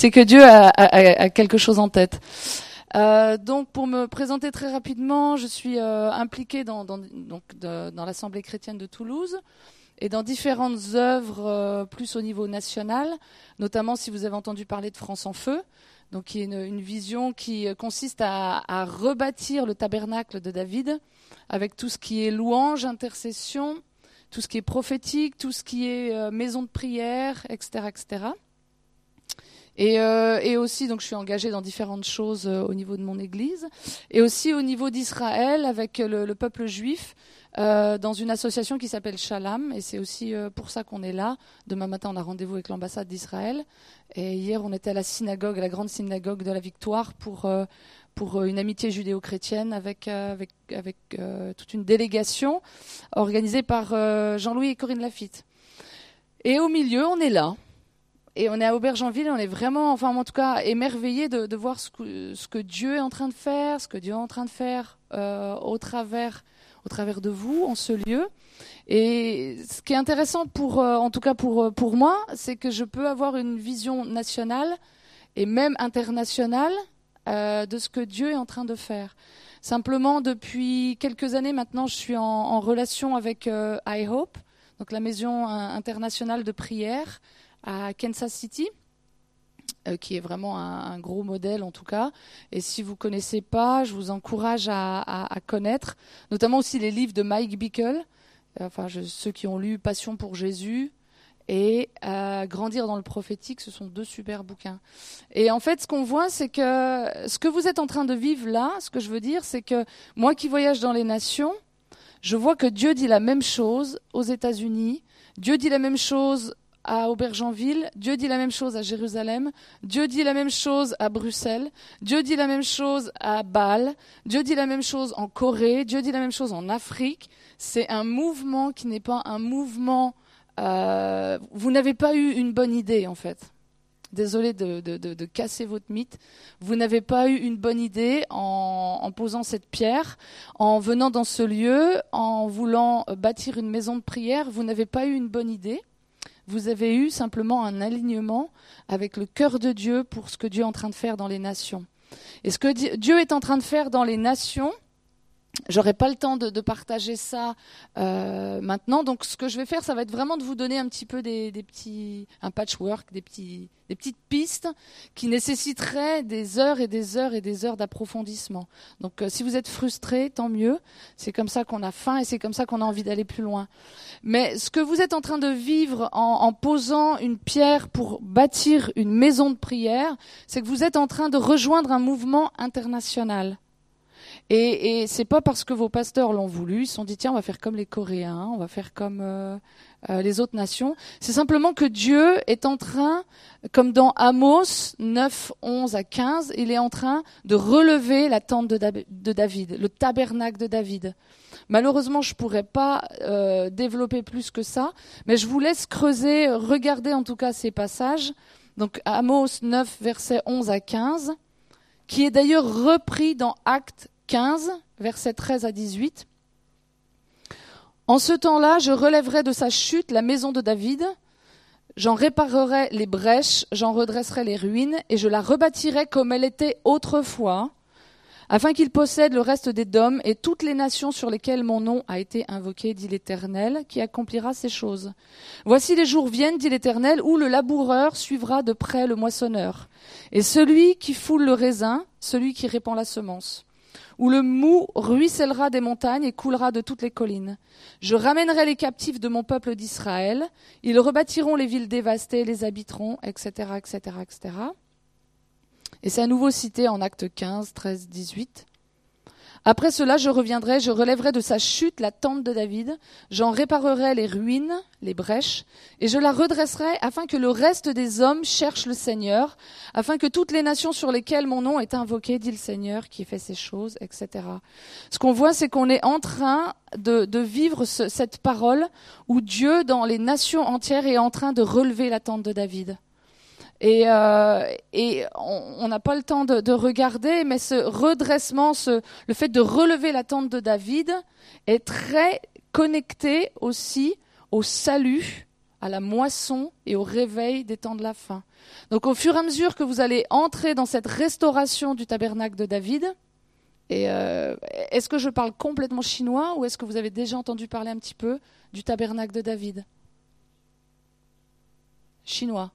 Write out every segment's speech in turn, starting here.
c'est que Dieu a quelque chose en tête. Donc, pour me présenter très rapidement, je suis impliquée dans l'Assemblée chrétienne de Toulouse et dans différentes œuvres plus au niveau national, notamment si vous avez entendu parler de France en Feu, donc qui est une vision qui consiste à rebâtir le tabernacle de David avec tout ce qui est louange, intercession, tout ce qui est prophétique, tout ce qui est maison de prière, etc., etc. Et aussi, donc, je suis engagée dans différentes choses au niveau de mon église, et aussi au niveau d'Israël avec le peuple juif, dans une association qui s'appelle Shalom, et c'est aussi pour ça qu'on est là. Demain matin, on a rendez-vous avec l'ambassade d'Israël, et hier, on était à la synagogue, à la grande synagogue de la Victoire, pour une amitié judéo-chrétienne avec toute une délégation organisée par Jean-Louis et Corinne Lafitte. Et au milieu, on est là. Et on est à Aubergenville, on est vraiment, enfin en tout cas, émerveillés de voir ce que Dieu est en train de faire, ce que Dieu est en train de faire au travers de vous, en ce lieu. Et ce qui est intéressant en tout cas pour moi, c'est que je peux avoir une vision nationale et même internationale de ce que Dieu est en train de faire. Simplement, depuis quelques années maintenant, je suis en relation avec I Hope, donc la maison internationale de prière à Kansas City, qui est vraiment un gros modèle en tout cas. Et si vous ne connaissez pas, je vous encourage à connaître, notamment aussi les livres de Mike Bickle, ceux qui ont lu Passion pour Jésus et Grandir dans le prophétique, ce sont 2 super bouquins. Et en fait, ce qu'on voit, c'est que ce que vous êtes en train de vivre là, ce que je veux dire, c'est que moi qui voyage dans les nations, je vois que Dieu dit la même chose aux États-Unis, Dieu dit la même chose à Aubergenville, Dieu dit la même chose à Jérusalem, Dieu dit la même chose à Bruxelles, Dieu dit la même chose à Bâle, Dieu dit la même chose en Corée, Dieu dit la même chose en Afrique. C'est un mouvement qui n'est pas un mouvement... vous n'avez pas eu une bonne idée en fait. Désolé de casser votre mythe. Vous n'avez pas eu une bonne idée en posant cette pierre, en venant dans ce lieu, en voulant bâtir une maison de prière. Vous n'avez pas eu une bonne idée. Vous avez eu simplement un alignement avec le cœur de Dieu pour ce que Dieu est en train de faire dans les nations. Et ce que Dieu est en train de faire dans les nations, j'aurai pas le temps de partager ça maintenant. Donc ce que je vais faire, ça va être vraiment de vous donner un petit peu un patchwork, des petites pistes qui nécessiteraient des heures et des heures et des heures d'approfondissement. Donc si vous êtes frustrés, tant mieux. C'est comme ça qu'on a faim et c'est comme ça qu'on a envie d'aller plus loin. Mais ce que vous êtes en train de vivre en posant une pierre pour bâtir une maison de prière, c'est que vous êtes en train de rejoindre un mouvement international. Et c'est pas parce que vos pasteurs l'ont voulu, ils se sont dit tiens on va faire comme les Coréens, on va faire comme les autres nations. C'est simplement que Dieu est en train, comme dans Amos 9, 11 à 15, il est en train de relever la tente de David, le tabernacle de David. Malheureusement, je pourrais pas développer plus que ça, mais je vous laisse creuser, regarder en tout cas ces passages. Donc Amos 9, versets 11 à 15, qui est d'ailleurs repris dans Actes 15, versets 13 à 18. En ce temps-là, je relèverai de sa chute la maison de David, j'en réparerai les brèches, j'en redresserai les ruines, et je la rebâtirai comme elle était autrefois, afin qu'il possède le reste des dômes et toutes les nations sur lesquelles mon nom a été invoqué, dit l'Éternel, qui accomplira ces choses. Voici les jours viennent, dit l'Éternel, où le laboureur suivra de près le moissonneur, et celui qui foule le raisin, celui qui répand la semence. Où le mou ruissellera des montagnes et coulera de toutes les collines. Je ramènerai les captifs de mon peuple d'Israël, ils rebâtiront les villes dévastées, les habiteront, etc., etc., etc. Et c'est à nouveau cité en Actes 15, 13, 18. Après cela, je reviendrai, je relèverai de sa chute la tente de David, j'en réparerai les ruines, les brèches, et je la redresserai afin que le reste des hommes cherche le Seigneur, afin que toutes les nations sur lesquelles mon nom est invoqué, dit le Seigneur qui fait ces choses, etc. Ce qu'on voit, c'est qu'on est en train de vivre cette parole où Dieu, dans les nations entières, est en train de relever la tente de David. Et on n'a pas le temps de regarder, mais ce redressement, le fait de relever la tente de David est très connecté aussi au salut, à la moisson et au réveil des temps de la fin. Donc au fur et à mesure que vous allez entrer dans cette restauration du tabernacle de David, et est-ce que je parle complètement chinois ou est-ce que vous avez déjà entendu parler un petit peu du tabernacle de David? Chinois.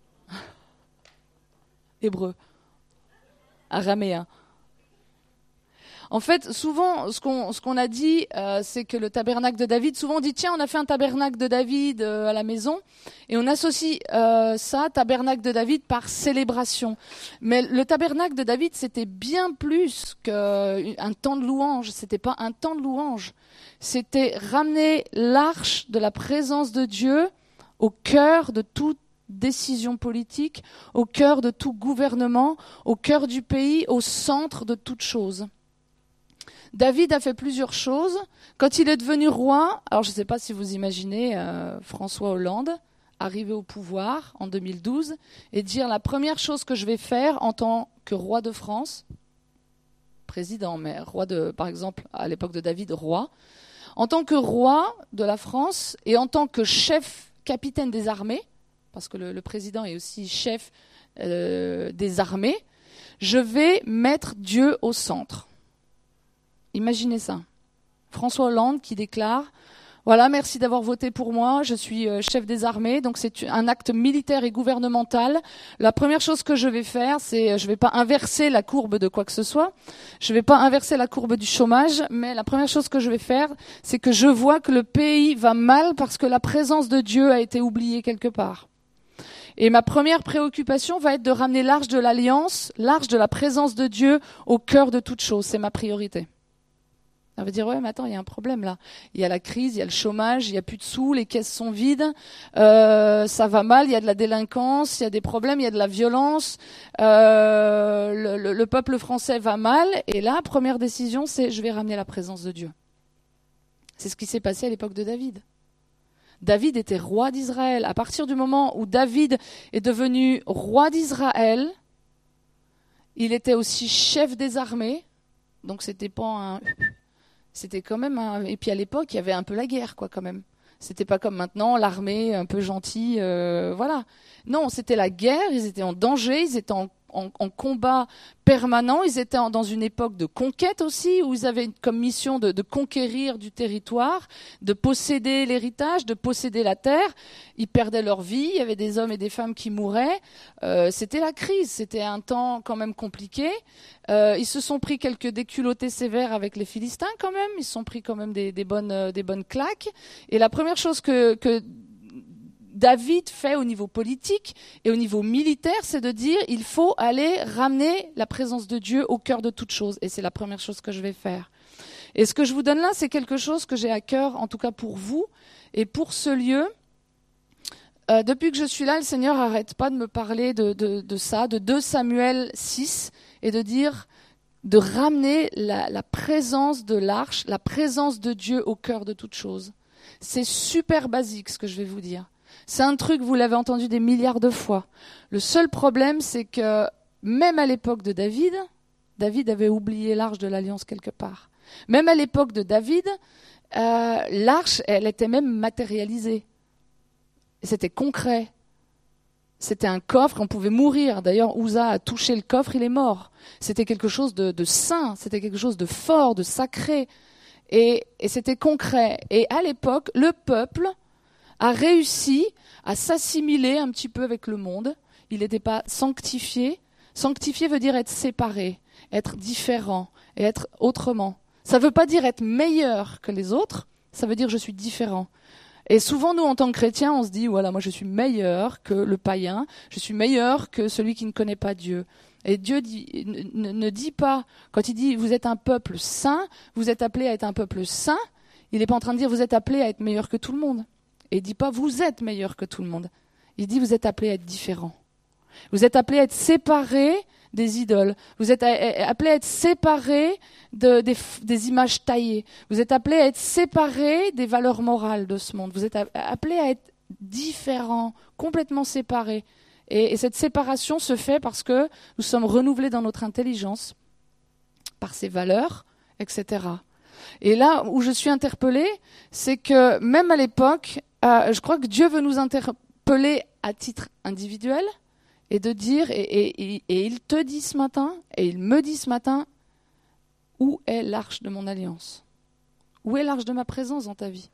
Hébreu. Araméen. En fait, souvent, ce qu'on a dit, c'est que le tabernacle de David, souvent on dit, tiens, on a fait un tabernacle de David à la maison, et on associe ça, tabernacle de David, par célébration. Mais le tabernacle de David, c'était bien plus qu'un temps de louange, c'était pas un temps de louange, c'était ramener l'arche de la présence de Dieu au cœur de toute décision politique, au cœur de tout gouvernement, au cœur du pays, au centre de toute chose. David a fait plusieurs choses. Quand il est devenu roi, alors je ne sais pas si vous imaginez François Hollande arriver au pouvoir en 2012 et dire la première chose que je vais faire en tant que roi de France, président, mais roi par exemple, à l'époque de David, roi, en tant que roi de la France et en tant que chef capitaine des armées, parce que le président est aussi chef des armées, je vais mettre Dieu au centre. Imaginez ça. François Hollande qui déclare « Voilà, merci d'avoir voté pour moi, je suis chef des armées, donc c'est un acte militaire et gouvernemental. La première chose que je vais faire, c'est je ne vais pas inverser la courbe de quoi que ce soit, je ne vais pas inverser la courbe du chômage, mais la première chose que je vais faire, c'est que je vois que le pays va mal parce que la présence de Dieu a été oubliée quelque part. Et ma première préoccupation va être de ramener l'arche de l'Alliance, l'arche de la présence de Dieu au cœur de toute chose, c'est ma priorité. » Ça veut dire, ouais, mais attends, il y a un problème là. Il y a la crise, il y a le chômage, il n'y a plus de sous, les caisses sont vides, ça va mal, il y a de la délinquance, il y a des problèmes, il y a de la violence, le peuple français va mal. Et là, première décision, c'est je vais ramener la présence de Dieu. C'est ce qui s'est passé à l'époque de David. David était roi d'Israël. À partir du moment où David est devenu roi d'Israël, il était aussi chef des armées, donc c'était pas un... C'était quand même Et puis à l'époque, il y avait un peu la guerre, quoi, quand même. C'était pas comme maintenant, l'armée un peu gentille, voilà. Non, c'était la guerre, ils étaient en danger, ils étaient en combat permanent, ils étaient dans une époque de conquête aussi, où ils avaient comme mission de conquérir du territoire, de posséder l'héritage, de posséder la terre. Ils perdaient leur vie, il y avait des hommes et des femmes qui mouraient. C'était la crise, c'était un temps quand même compliqué. Ils se sont pris quelques déculottés sévères avec les Philistins quand même, ils se sont pris quand même des bonnes claques. Et la première chose que David fait au niveau politique et au niveau militaire, c'est de dire il faut aller ramener la présence de Dieu au cœur de toute chose. Et c'est la première chose que je vais faire. Et ce que je vous donne là, c'est quelque chose que j'ai à cœur, en tout cas pour vous et pour ce lieu. Depuis que je suis là, le Seigneur n'arrête pas de me parler de ça, de 2 Samuel 6, et de dire de ramener la présence de l'arche, la présence de Dieu au cœur de toute chose. C'est super basique ce que je vais vous dire. C'est un truc, vous l'avez entendu des milliards de fois. Le seul problème, c'est que même à l'époque de David, David avait oublié l'arche de l'Alliance quelque part. Même à l'époque de David, l'arche, elle était même matérialisée. C'était concret. C'était un coffre, on pouvait mourir. D'ailleurs, Uza a touché le coffre, il est mort. C'était quelque chose de saint, c'était quelque chose de fort, de sacré. Et c'était concret. Et à l'époque, le peuple a réussi à s'assimiler un petit peu avec le monde. Il n'était pas sanctifié. Sanctifié veut dire être séparé, être différent et être autrement. Ça ne veut pas dire être meilleur que les autres, ça veut dire je suis différent. Et souvent, nous, en tant que chrétiens, on se dit, voilà, moi je suis meilleur que le païen, je suis meilleur que celui qui ne connaît pas Dieu. Et Dieu ne dit pas, quand il dit vous êtes un peuple saint, vous êtes appelé à être un peuple saint, il n'est pas en train de dire vous êtes appelé à être meilleur que tout le monde. Et il ne dit pas vous êtes meilleur que tout le monde. Il dit vous êtes appelé à être différent. Vous êtes appelé à être séparé des idoles. Vous êtes appelé à être séparé des images taillées. Vous êtes appelé à être séparé des valeurs morales de ce monde. Vous êtes appelé à être différent, complètement séparé. Et cette séparation se fait parce que nous sommes renouvelés dans notre intelligence, par ces valeurs, etc. Et là où je suis interpellée, c'est que même à l'époque, je crois que Dieu veut nous interpeller à titre individuel et de dire, et il te dit ce matin, et il me dit ce matin, où est l'arche de mon alliance? Où est l'arche de ma présence dans ta vie?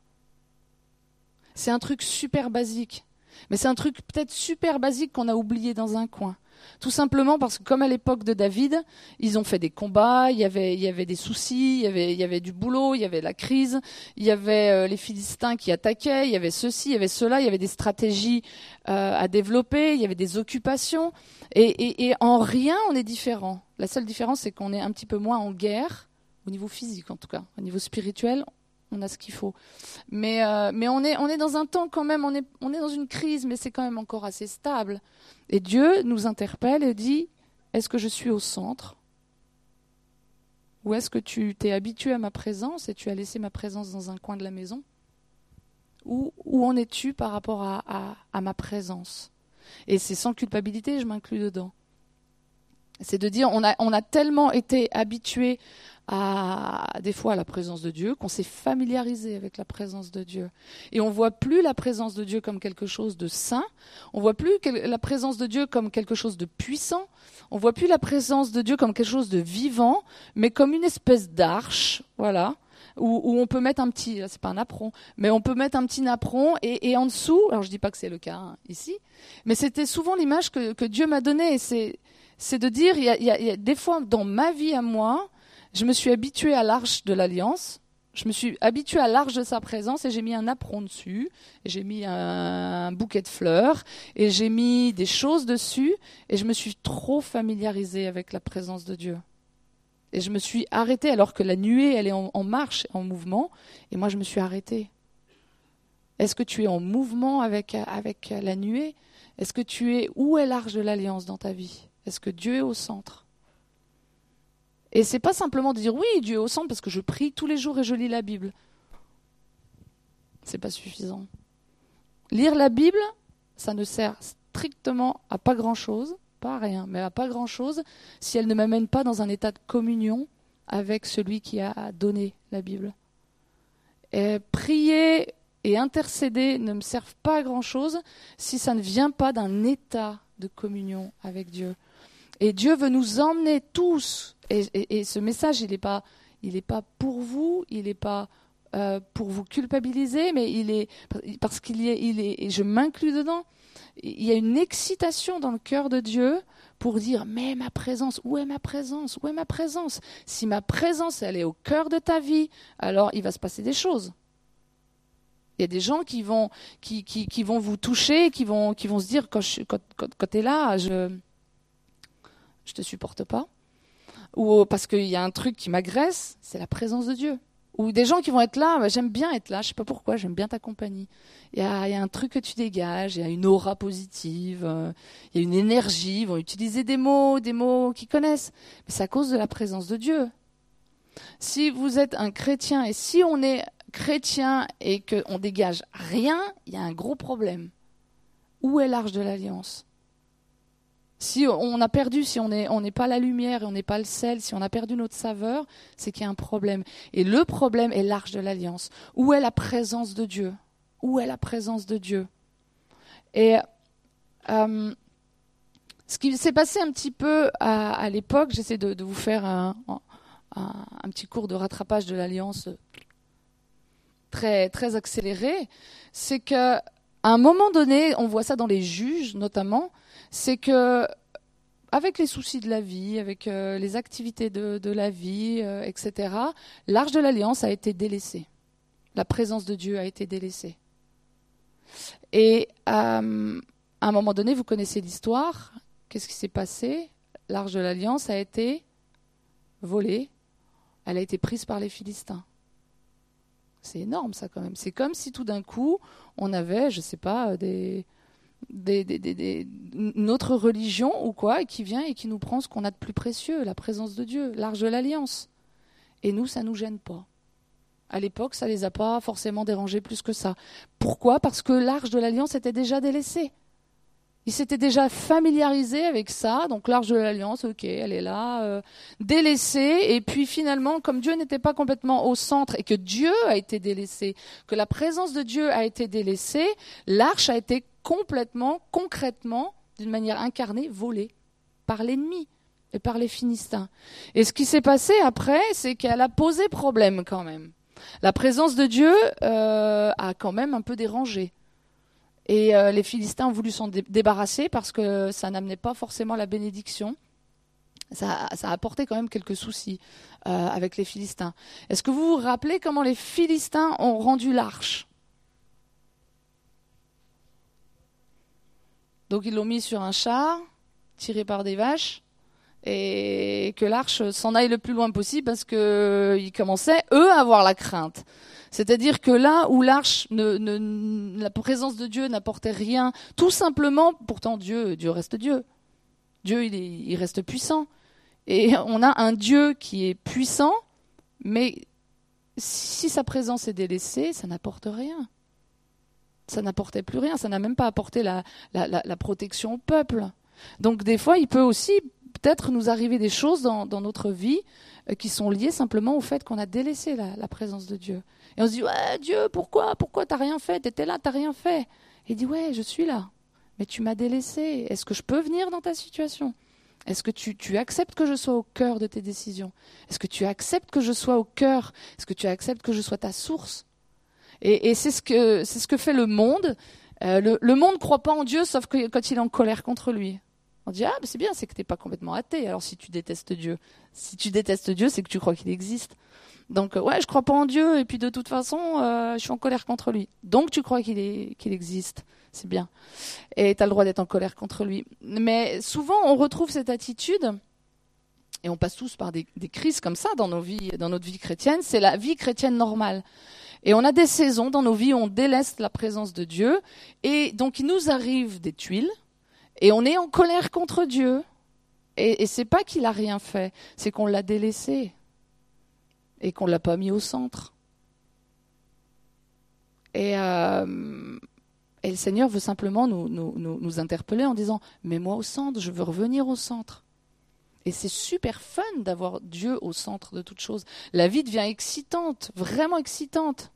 C'est un truc super basique, mais c'est un truc peut-être super basique qu'on a oublié dans un coin. Tout simplement parce que comme à l'époque de David, ils ont fait des combats, il y avait des soucis, il y avait du boulot, il y avait la crise, il y avait les Philistins qui attaquaient, il y avait ceci, il y avait cela, il y avait des stratégies à développer, il y avait des occupations. Et en rien, on est différent. La seule différence, c'est qu'on est un petit peu moins en guerre, au niveau physique en tout cas. Au niveau spirituel, on a ce qu'il faut. Mais on est dans un temps quand même, on est dans une crise, mais c'est quand même encore assez stable. Et Dieu nous interpelle et dit, est-ce que je suis au centre? Ou est-ce que tu t'es habitué à ma présence et tu as laissé ma présence dans un coin de la maison? Où en es-tu par rapport à ma présence? Et c'est sans culpabilité, je m'inclus dedans. C'est de dire, on a tellement été habitué des fois à la présence de Dieu, qu'on s'est familiarisé avec la présence de Dieu. Et on ne voit plus la présence de Dieu comme quelque chose de saint, on ne voit plus la présence de Dieu comme quelque chose de puissant, on ne voit plus la présence de Dieu comme quelque chose de vivant, mais comme une espèce d'arche, voilà, où on peut mettre un petit, c'est pas un napperon, mais on peut mettre un petit napperon et en dessous, alors je dis pas que c'est le cas ici, mais c'était souvent l'image que Dieu m'a donnée, et c'est de dire, il y a des fois dans ma vie à moi, je me suis habituée à l'arche de l'Alliance, je me suis habituée à l'arche de sa présence et j'ai mis un napperon dessus, et j'ai mis un bouquet de fleurs, et j'ai mis des choses dessus, et je me suis trop familiarisée avec la présence de Dieu. Et je me suis arrêtée alors que la nuée, elle est en marche, en mouvement, et moi je me suis arrêtée. Est-ce que tu es en mouvement avec la nuée? Est-ce que où est l'arche de l'Alliance dans ta vie? Est-ce que Dieu est au centre? Et c'est pas simplement de dire oui, Dieu est au centre parce que je prie tous les jours et je lis la Bible. C'est pas suffisant. Lire la Bible, ça ne sert strictement à pas grand-chose, pas à rien, mais à pas grand-chose si elle ne m'amène pas dans un état de communion avec celui qui a donné la Bible. Et prier et intercéder ne me servent pas à grand-chose si ça ne vient pas d'un état de communion avec Dieu. Et Dieu veut nous emmener tous. Et ce message, il n'est pas pour vous, il n'est pas pour vous culpabiliser, mais il est parce et je m'inclus dedans. Il y a une excitation dans le cœur de Dieu pour dire, mais ma présence, où est ma présence? Où est ma présence? Si ma présence, elle est au cœur de ta vie, alors il va se passer des choses. Il y a des gens qui vont vous toucher, qui vont se dire, quand tu es là, je te supporte pas. Ou parce qu'il y a un truc qui m'agresse, c'est la présence de Dieu. Ou des gens qui vont être là, bah, j'aime bien être là, je sais pas pourquoi, j'aime bien ta compagnie. Il y a un truc que tu dégages, il y a une aura positive, il y a une énergie, ils vont utiliser des mots qu'ils connaissent. Mais c'est à cause de la présence de Dieu. Si vous êtes un chrétien, et si on est chrétien et qu'on dégage rien, il y a un gros problème. Où est l'arche de l'Alliance? Si on a perdu, si on n'est pas la lumière et on n'est pas le sel, si on a perdu notre saveur, c'est qu'il y a un problème. Et le problème est l'arche de l'Alliance. Où est la présence de Dieu? Où est la présence de Dieu? Et ce qui s'est passé un petit peu à l'époque, j'essaie de vous faire un petit cours de rattrapage de l'Alliance très, très accéléré, c'est qu'à un moment donné, on voit ça dans les juges notamment, c'est que avec les soucis de la vie, avec les activités de la vie, etc., l'arche de l'Alliance a été délaissée. La présence de Dieu a été délaissée. Et à un moment donné, vous connaissez l'histoire. Qu'est-ce qui s'est passé? L'arche de l'Alliance a été volée. Elle a été prise par les Philistins. C'est énorme ça quand même. C'est comme si tout d'un coup, on avait, je ne sais pas, notre religion ou quoi, et qui vient et qui nous prend ce qu'on a de plus précieux, la présence de Dieu, l'arche de l'Alliance. Et nous, ça ne nous gêne pas. À l'époque, ça ne les a pas forcément dérangés plus que ça. Pourquoi? Parce que l'arche de l'Alliance était déjà délaissée. Il s'était déjà familiarisé avec ça, donc l'Arche de l'Alliance, ok, elle est là, délaissée, et puis finalement, comme Dieu n'était pas complètement au centre, et que Dieu a été délaissé, que la présence de Dieu a été délaissée, l'Arche a été complètement, concrètement, d'une manière incarnée, volée par l'ennemi et par les Philistins. Et ce qui s'est passé après, c'est qu'elle a posé problème quand même. La présence de Dieu a quand même un peu dérangé. Et les Philistins ont voulu s'en débarrasser parce que ça n'amenait pas forcément la bénédiction. Ça a apporté quand même quelques soucis avec les Philistins. Est-ce que vous vous rappelez comment les Philistins ont rendu l'arche? Donc ils l'ont mis sur un char, tiré par des vaches, et que l'arche s'en aille le plus loin possible parce qu'ils commençaient, eux, à avoir la crainte. C'est-à-dire que là où l'arche, la présence de Dieu n'apportait rien, tout simplement, pourtant Dieu reste Dieu. Dieu, il reste puissant. Et on a un Dieu qui est puissant, mais si sa présence est délaissée, ça n'apporte rien. Ça n'apportait plus rien, ça n'a même pas apporté la protection au peuple. Donc des fois, il peut aussi peut-être nous arriver des choses dans notre vie qui sont liées simplement au fait qu'on a délaissé la présence de Dieu. Et on se dit, ouais, Dieu, pourquoi t'as rien fait? T'étais là, t'as rien fait. Et il dit, ouais, je suis là, mais tu m'as délaissé. Est-ce que je peux venir dans ta situation? Est-ce que tu acceptes que je sois au cœur de tes décisions? Est-ce que tu acceptes que je sois au cœur? Est-ce que tu acceptes que je sois ta source? Et c'est ce que fait le monde. Le monde ne croit pas en Dieu, sauf que quand il est en colère contre lui. On dit, ah, mais c'est bien, c'est que tu n'es pas complètement athée, alors si tu détestes Dieu. Si tu détestes Dieu, c'est que tu crois qu'il existe. Donc, ouais, je crois pas en Dieu, et puis de toute façon, je suis en colère contre lui. Donc, tu crois qu'il existe. C'est bien. Et tu as le droit d'être en colère contre lui. Mais souvent, on retrouve cette attitude, et on passe tous par des crises comme ça dans notre vie chrétienne, c'est la vie chrétienne normale. Et on a des saisons dans nos vies où on délaisse la présence de Dieu, et donc il nous arrive des tuiles, et on est en colère contre Dieu. Et c'est pas qu'il a rien fait, c'est qu'on l'a délaissé et qu'on l'a pas mis au centre. Et le Seigneur veut simplement nous interpeller en disant « Mets-moi au centre, je veux revenir au centre ». Et c'est super fun d'avoir Dieu au centre de toute chose. La vie devient excitante, vraiment excitante.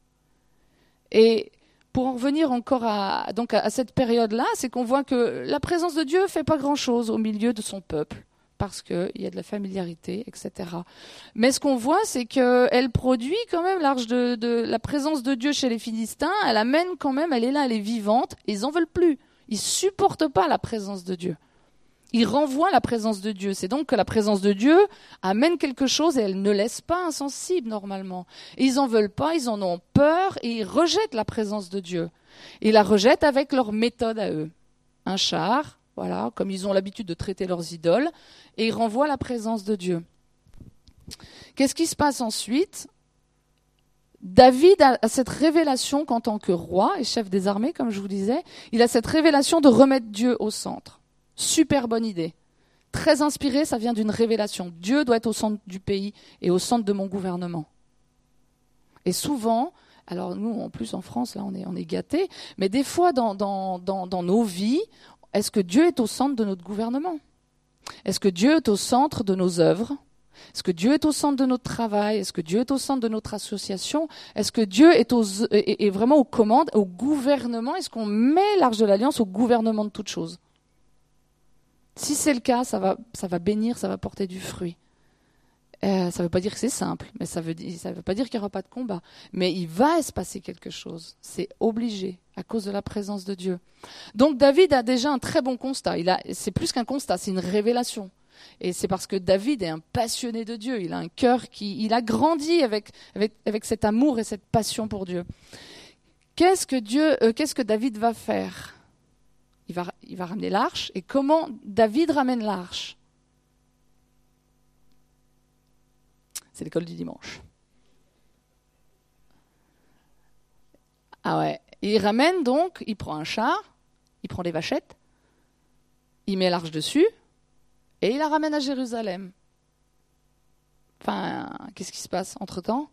Et pour en revenir encore à cette période-là, c'est qu'on voit que la présence de Dieu ne fait pas grand-chose au milieu de son peuple, parce qu'il y a de la familiarité, etc. Mais ce qu'on voit, c'est qu'elle produit quand même la présence de Dieu chez les Philistins, elle amène quand même, elle est là, elle est vivante, et ils n'en veulent plus. Ils ne supportent pas la présence de Dieu. Ils renvoient la présence de Dieu. C'est donc que la présence de Dieu amène quelque chose et elle ne laisse pas insensible normalement. Et ils n'en veulent pas, ils en ont peur et ils rejettent la présence de Dieu. Ils la rejettent avec leur méthode à eux. Un char, voilà, comme ils ont l'habitude de traiter leurs idoles, et ils renvoient la présence de Dieu. Qu'est-ce qui se passe ensuite? David a cette révélation qu'en tant que roi et chef des armées, comme je vous disais, il a cette révélation de remettre Dieu au centre. Super bonne idée. Très inspiré, ça vient d'une révélation. Dieu doit être au centre du pays et au centre de mon gouvernement. Et souvent, alors nous en plus en France, là on est gâtés, mais des fois dans nos vies, est-ce que Dieu est au centre de notre gouvernement? Est-ce que Dieu est au centre de nos œuvres? Est-ce que Dieu est au centre de notre travail? Est-ce que Dieu est au centre de notre association? Est-ce que Dieu est vraiment aux commandes, au gouvernement? Est-ce qu'on met l'Arche de l'Alliance au gouvernement de toutes choses? Si c'est le cas, ça va bénir, ça va porter du fruit. Ça ne veut pas dire que c'est simple, mais ça veut pas dire qu'il n'y aura pas de combat. Mais il va se passer quelque chose. C'est obligé, à cause de la présence de Dieu. Donc David a déjà un très bon constat. C'est plus qu'un constat, c'est une révélation. Et c'est parce que David est un passionné de Dieu. Il a un cœur il a grandi avec cet amour et cette passion pour Dieu. Qu'est-ce que David va faire? Il va ramener l'arche. Et comment David ramène l'arche? C'est l'école du dimanche. Ah ouais. Il ramène donc, il prend un char, il prend des vachettes, il met l'arche dessus, et il la ramène à Jérusalem. Enfin, qu'est-ce qui se passe entre-temps?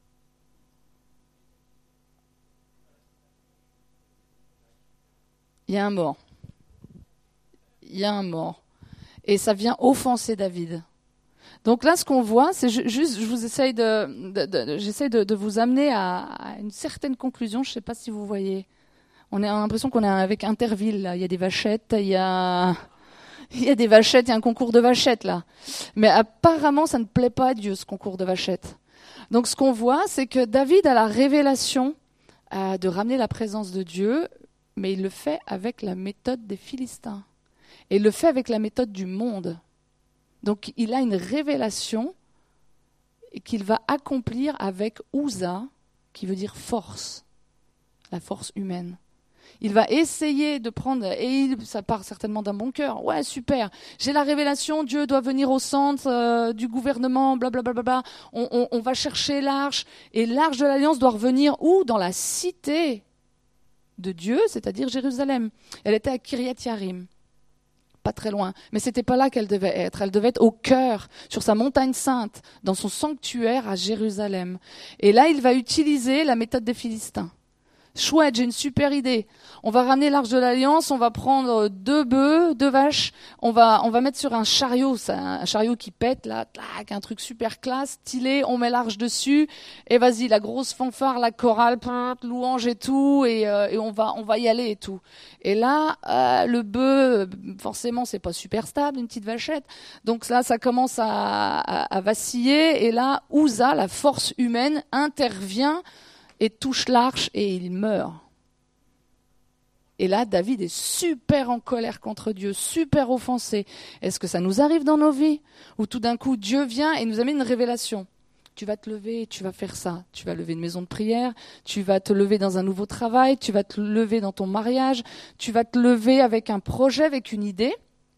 Il il y a un mort. Il y a un mort. Et ça vient offenser David. Donc là, ce qu'on voit, c'est juste, je vous essaye j'essaie de vous amener à une certaine conclusion. Je ne sais pas si vous voyez. On a l'impression qu'on est avec Interville, là. Il y a des vachettes, il y a des vachettes, il y a un concours de vachettes, là. Mais apparemment, ça ne plaît pas à Dieu, ce concours de vachettes. Donc ce qu'on voit, c'est que David a la révélation de ramener la présence de Dieu, mais il le fait avec la méthode des Philistins. Et il le fait avec la méthode du monde. Donc il a une révélation qu'il va accomplir avec Uza, qui veut dire force, la force humaine. Il va essayer de prendre, ça part certainement d'un bon cœur. Ouais, super, j'ai la révélation, Dieu doit venir au centre du gouvernement, blablabla. On va chercher l'arche, et l'arche de l'Alliance doit revenir où? Dans la cité de Dieu, c'est-à-dire Jérusalem. Elle était à Kiryat Yarim. Pas très loin, mais c'était pas là qu'elle devait être. Elle devait être au cœur, sur sa montagne sainte, dans son sanctuaire à Jérusalem. Et là, il va utiliser la méthode des Philistins. Chouette, j'ai une super idée. On va ramener l'arche de l'Alliance, on va prendre 2 bœufs, 2 vaches, on va mettre sur un chariot, un chariot qui pète, là, tac, un truc super classe, stylé, on met l'arche dessus, et vas-y, la grosse fanfare, la chorale, louange et tout, et on va y aller et tout. Et là, le bœuf, forcément, c'est pas super stable, une petite vachette, donc là, ça commence à vaciller, et là, Uza, la force humaine, intervient et touche l'arche et il meurt. Et là, David est super en colère contre Dieu, super offensé. Est-ce que ça nous arrive dans nos vies? Où tout d'un coup, Dieu vient et nous amène une révélation. Tu vas te lever et tu vas faire ça. Tu vas lever une maison de prière, tu vas te lever dans un nouveau travail, tu vas te lever dans ton mariage, tu vas te lever avec un projet, avec une idée.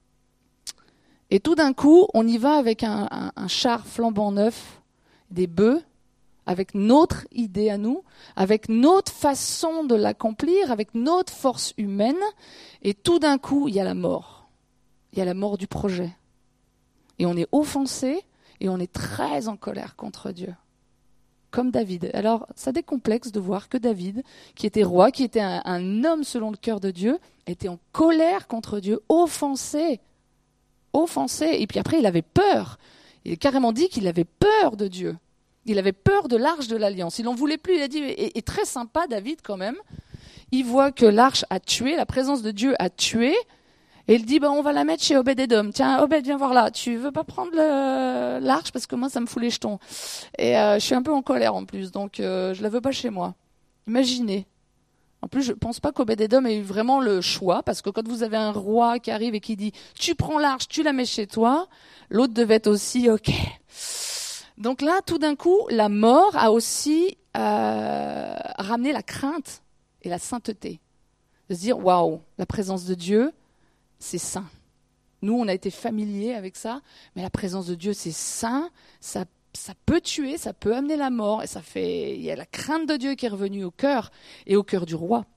Et tout d'un coup, on y va avec un char flambant neuf, des bœufs, avec notre idée à nous, avec notre façon de l'accomplir, avec notre force humaine, et tout d'un coup, il y a la mort. Il y a la mort du projet. Et on est offensé, et on est très en colère contre Dieu. Comme David. Alors, ça décomplexe de voir que David, qui était roi, qui était un homme selon le cœur de Dieu, était en colère contre Dieu, offensé. Offensé. Et puis après, il avait peur. Il a carrément dit qu'il avait peur de Dieu. Il avait peur de l'arche de l'Alliance. Il n'en voulait plus. Il a dit, et très sympa, David, quand même. Il voit que l'arche a tué, la présence de Dieu a tué. Et il dit, on va la mettre chez Obed-Edom. Tiens, Obed, viens voir là. Tu veux pas prendre l'arche parce que moi, ça me fout les jetons. Et je suis un peu en colère en plus, donc je la veux pas chez moi. Imaginez. En plus, je pense pas qu'Obed-Edom ait eu vraiment le choix, parce que quand vous avez un roi qui arrive et qui dit, tu prends l'arche, tu la mets chez toi, l'autre devait être aussi, ok. Donc là, tout d'un coup, la mort a aussi ramené la crainte et la sainteté. De se dire, waouh, la présence de Dieu, c'est saint. Nous, on a été familiers avec ça, mais la présence de Dieu, c'est saint, ça peut tuer, ça peut amener la mort, et il y a la crainte de Dieu qui est revenue au cœur, et au cœur du roi,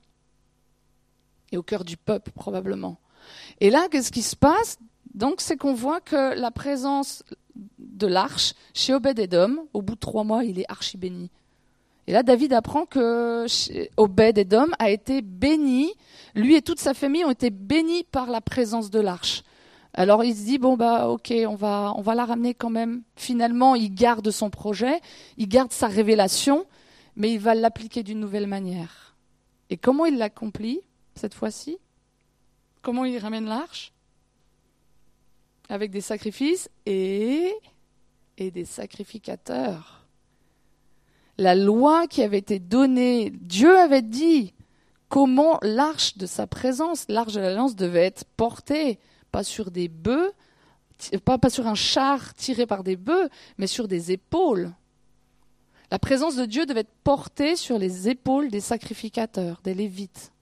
et au cœur du peuple, probablement. Et là, qu'est-ce qui se passe? Donc, c'est qu'on voit que la présence de l'arche chez Obed-Edom, au bout de 3 mois, il est archi béni. Et là, David apprend que Obed-Edom a été béni, lui et toute sa famille ont été bénis par la présence de l'arche. Alors il se dit, ok, on va la ramener quand même. Finalement, il garde son projet, il garde sa révélation, mais il va l'appliquer d'une nouvelle manière. Et comment il l'accomplit, cette fois-ci? Comment il ramène l'arche? Avec des sacrifices et des sacrificateurs. La loi qui avait été donnée, Dieu avait dit comment l'arche de sa présence, l'arche de l'Alliance devait être portée, pas sur des bœufs, pas sur un char tiré par des bœufs, mais sur des épaules. La présence de Dieu devait être portée sur les épaules des sacrificateurs, des Lévites.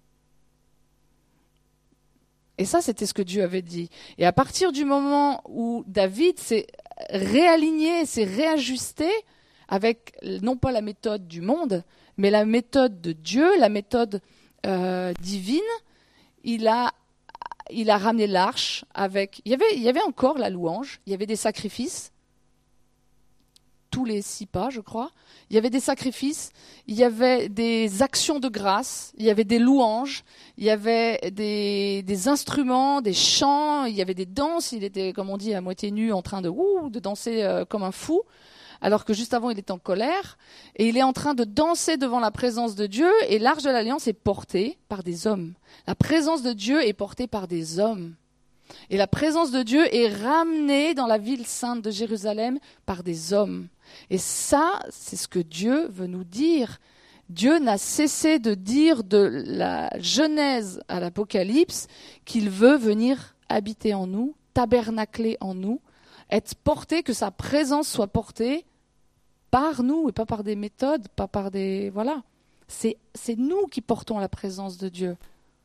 Et ça, c'était ce que Dieu avait dit. Et à partir du moment où David s'est réaligné, s'est réajusté avec non pas la méthode du monde, mais la méthode de Dieu, la méthode divine, il a ramené l'arche avec... Il y avait encore la louange, il y avait des sacrifices. tous les 6 pas, je crois. Il y avait des sacrifices, il y avait des actions de grâce, il y avait des louanges, il y avait des instruments, des chants, il y avait des danses. Il était, comme on dit, à moitié nu, en train de danser comme un fou, alors que juste avant, il était en colère. Et il est en train de danser devant la présence de Dieu, et l'Arche de l'Alliance est portée par des hommes. La présence de Dieu est portée par des hommes. Et la présence de Dieu est ramenée dans la ville sainte de Jérusalem par des hommes. Et ça, c'est ce que Dieu veut nous dire. Dieu n'a cessé de dire de la Genèse à l'Apocalypse qu'il veut venir habiter en nous, tabernacler en nous, être porté, que sa présence soit portée par nous et pas par des méthodes, pas par des... Voilà. C'est nous qui portons la présence de Dieu.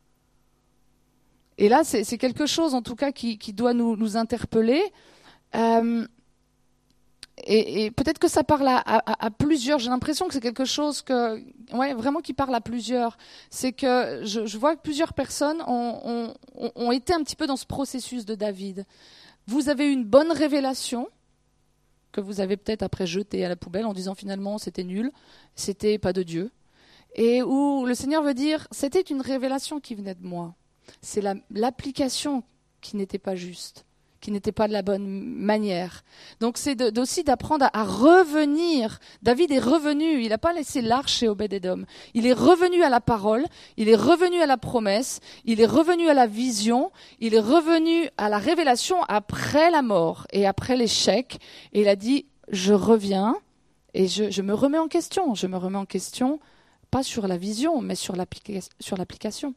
Et là, c'est quelque chose, en tout cas, qui doit nous interpeller. Et peut-être que ça parle à plusieurs. J'ai l'impression que c'est quelque chose vraiment qui parle à plusieurs. C'est que je vois que plusieurs personnes ont été un petit peu dans ce processus de David. Vous avez une bonne révélation que vous avez peut-être après jetée à la poubelle en disant finalement c'était nul, c'était pas de Dieu. Et où le Seigneur veut dire c'était une révélation qui venait de moi. C'est l'application qui n'était pas juste, qui n'était pas de la bonne manière. Donc c'est aussi d'apprendre à revenir. David est revenu, il n'a pas laissé l'arche chez Obed-Édom. Il est revenu à la parole, il est revenu à la promesse, il est revenu à la vision, il est revenu à la révélation après la mort et après l'échec. Et il a dit, je reviens et je me remets en question. Je me remets en question, pas sur la vision, mais sur l'application.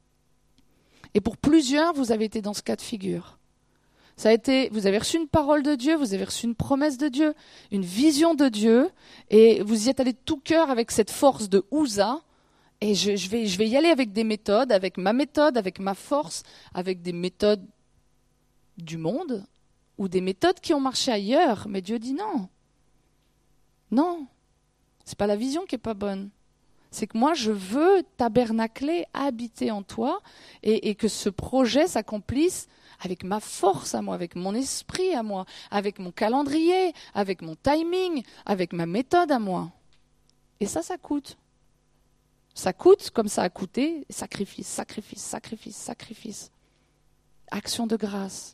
Et pour plusieurs, vous avez été dans ce cas de figure. Vous avez reçu une parole de Dieu, vous avez reçu une promesse de Dieu, une vision de Dieu, et vous y êtes allé de tout cœur avec cette force de Ouza, et je vais y aller avec des méthodes, avec ma force, avec des méthodes du monde, ou des méthodes qui ont marché ailleurs. Mais Dieu dit non. Non, c'est pas la vision qui est pas bonne. C'est que moi, je veux tabernacler, habiter en toi, et que ce projet s'accomplisse avec ma force à moi, avec mon esprit à moi, avec mon calendrier, avec mon timing, avec ma méthode à moi. Et ça coûte. Ça coûte comme ça a coûté, sacrifice, sacrifice, sacrifice, sacrifice. Action de grâce.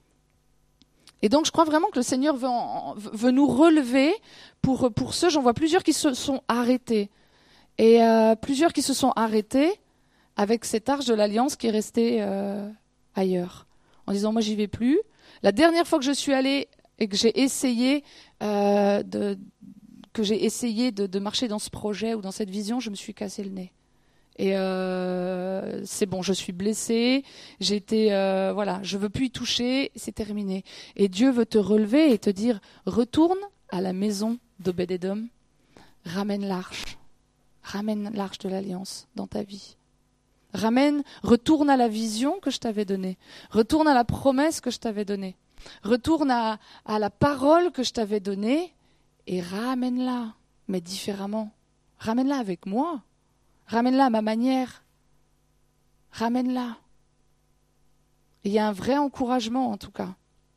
Et donc, je crois vraiment que le Seigneur veut nous relever pour ceux, j'en vois plusieurs qui se sont arrêtés. Et plusieurs qui se sont arrêtés avec cette arche de l'Alliance qui est restée ailleurs, en disant moi j'y vais plus. La dernière fois que je suis allée et que j'ai essayé de marcher dans ce projet ou dans cette vision, je me suis cassé le nez. Et c'est bon, je suis blessée, je veux plus y toucher, c'est terminé. Et Dieu veut te relever et te dire retourne à la maison d'Obed-Édom, ramène l'arche de l'Alliance dans ta vie. Retourne à la vision que je t'avais donnée. Retourne à la promesse que je t'avais donnée. Retourne à la parole que je t'avais donnée et ramène-la, mais différemment. Ramène-la avec moi. Ramène-la à ma manière. Ramène-la. Il y a un vrai encouragement en tout cas.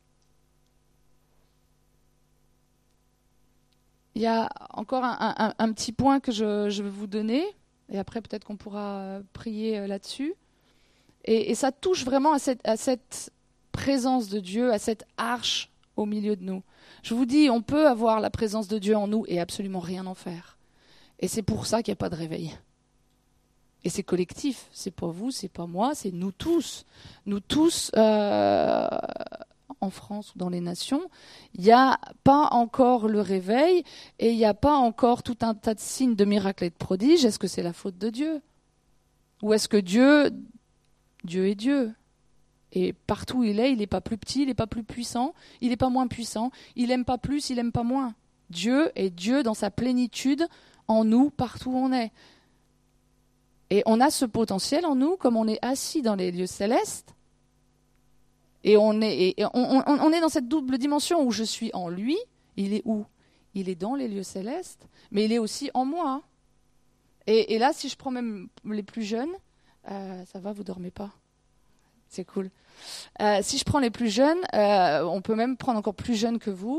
Il y a encore un petit point que je vais vous donner, et après peut-être qu'on pourra prier là-dessus. Et ça touche vraiment à cette présence de Dieu, à cette arche au milieu de nous. Je vous dis, on peut avoir la présence de Dieu en nous et absolument rien en faire. Et c'est pour ça qu'il n'y a pas de réveil. Et c'est collectif, c'est pas vous, c'est pas moi, c'est nous tous. Nous tous, en France ou dans les nations, il n'y a pas encore le réveil et il n'y a pas encore tout un tas de signes de miracles et de prodiges. Est-ce que c'est la faute de Dieu? Ou est-ce que Dieu est Dieu? Et partout où il n'est pas plus petit, il n'est pas plus puissant, il n'est pas moins puissant, il n'aime pas plus, il n'aime pas moins. Dieu est Dieu dans sa plénitude en nous, partout où on est. Et on a ce potentiel en nous, comme on est assis dans les lieux célestes, et on est dans cette double dimension où je suis en lui. Il est où? Il est dans les lieux célestes, mais il est aussi en moi. Et là, si je prends même les plus jeunes, ça va, vous dormez pas? C'est cool. Si je prends les plus jeunes, on peut même prendre encore plus jeunes que vous.